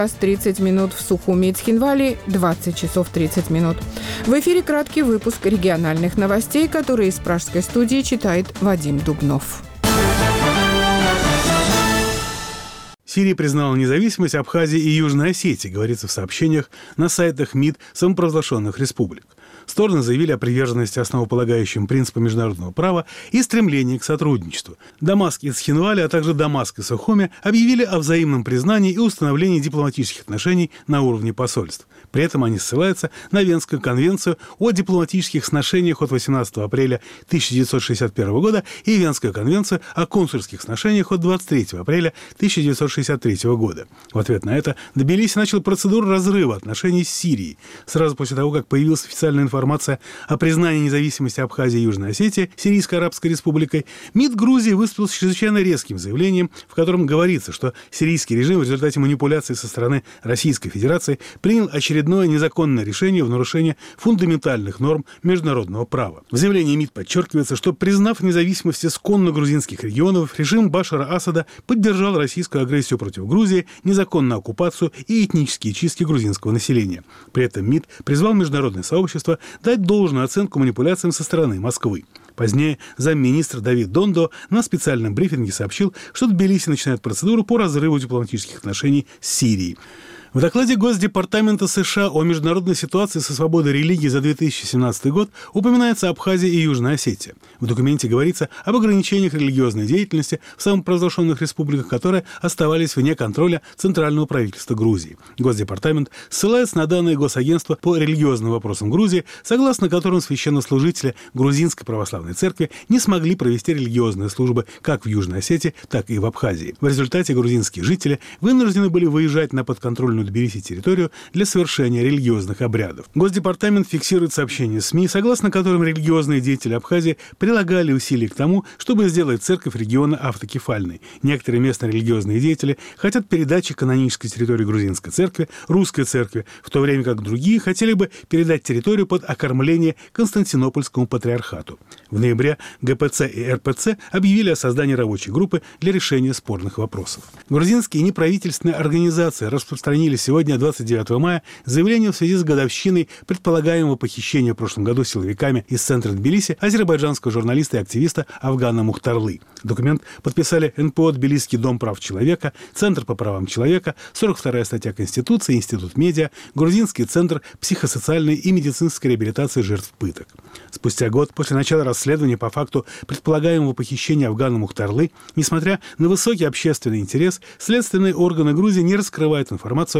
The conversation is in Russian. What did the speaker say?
30 минут, в Сухуми и Цхинвале 20 часов 30 минут. В эфире краткий выпуск региональных новостей, которые из пражской студии читает Вадим Дубнов. Сирия признала независимость Абхазии и Южной Осетии, говорится в сообщениях на сайтах МИД самопровозглашенных республик. Стороны заявили о приверженности основополагающим принципам международного права и стремлении к сотрудничеству. Дамаск и Цхинвале, а также Дамаск и Сухуми объявили о взаимном признании и установлении дипломатических отношений на уровне посольств. При этом они ссылаются на Венскую конвенцию о дипломатических сношениях от 18 апреля 1961 года и Венскую конвенцию о консульских сношениях от 23 апреля 1963 года. В ответ на это Тбилиси начал процедуру разрыва отношений с Сирией. Сразу после того, как появилась официальная информация о признании независимости Абхазии и Южной Осетии Сирийской Арабской Республикой, МИД Грузии выступил с чрезвычайно резким заявлением, в котором говорится, что сирийский режим в результате манипуляций со стороны Российской Федерации принял очередное незаконное решение в нарушение фундаментальных норм международного права. В заявлении МИД подчеркивается, что, признав независимость исконно грузинских регионов, режим Башара Асада поддержал российскую агрессию против Грузии, незаконную оккупацию и этнические чистки грузинского населения. При этом МИД призвал международное сообщество дать должную оценку манипуляциям со стороны Москвы. Позднее замминистра Давид Дондо на специальном брифинге сообщил, что Тбилиси начинает процедуру по разрыву дипломатических отношений с Сирией. В докладе Госдепартамента США о международной ситуации со свободой религии за 2017 год упоминается Абхазия и Южная Осетия. В документе говорится об ограничениях религиозной деятельности в самопровозглашенных республиках, которые оставались вне контроля центрального правительства Грузии. Госдепартамент ссылается на данные Госагентства по религиозным вопросам Грузии, согласно которым священнослужители Грузинской православной церкви не смогли провести религиозные службы как в Южной Осетии, так и в Абхазии. В результате грузинские жители вынуждены были выезжать на подконтрольную Тбилиси территорию для совершения религиозных обрядов. Госдепартамент фиксирует сообщения СМИ, согласно которым религиозные деятели Абхазии прилагали усилия к тому, чтобы сделать церковь региона автокефальной. Некоторые местные религиозные деятели хотят передачи канонической территории грузинской церкви русской церкви, в то время как другие хотели бы передать территорию под окормление Константинопольскому патриархату. В ноябре ГПЦ и РПЦ объявили о создании рабочей группы для решения спорных вопросов. Грузинские неправительственные организации распространили сегодня, 29 мая, заявление в связи с годовщиной предполагаемого похищения в прошлом году силовиками из центра Тбилиси азербайджанского журналиста и активиста Афгана Мухтарлы. Документ подписали НПО «Тбилисский дом прав человека», Центр по правам человека, 42-я статья Конституции, Институт медиа, Грузинский центр психосоциальной и медицинской реабилитации жертв пыток. Спустя год после начала расследования по факту предполагаемого похищения Афгана Мухтарлы, несмотря на высокий общественный интерес, следственные органы Грузии не раскрывают информацию